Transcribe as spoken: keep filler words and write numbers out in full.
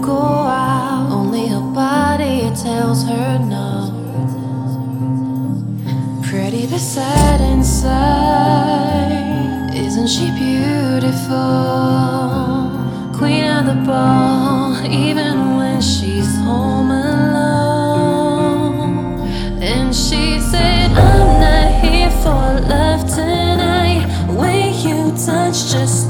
go out, only her body tells her no. Pretty but sad inside, isn't she beautiful? Queen of the ball, even when she's home alone. And she said, I'm not here for love tonight. When you touch, just